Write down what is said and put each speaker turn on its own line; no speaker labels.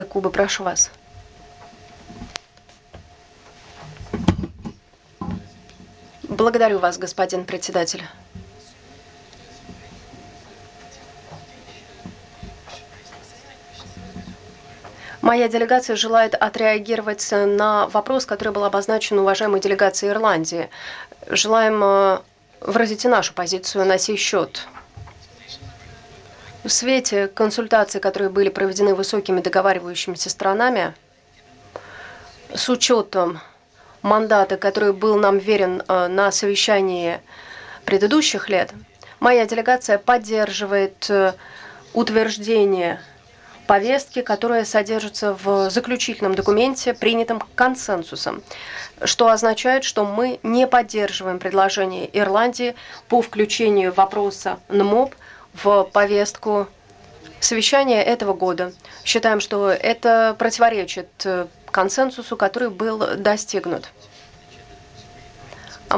Кубы. Прошу вас. Благодарю вас, господин председатель. Моя делегация желает отреагировать на вопрос, который был обозначен уважаемой делегацией Ирландии. Желаем выразить и нашу позицию на сей счет. В свете консультаций, которые были проведены высокими договаривающимися сторонами, с учетом мандата, который был нам верен на совещании предыдущих лет, моя делегация поддерживает утверждение повестки, которая содержится в заключительном документе, принятом консенсусом, что означает, что мы не поддерживаем предложение Ирландии по включению вопроса НМОП в повестку совещания этого года. Считаем, что это противоречит консенсусу, который был достигнут.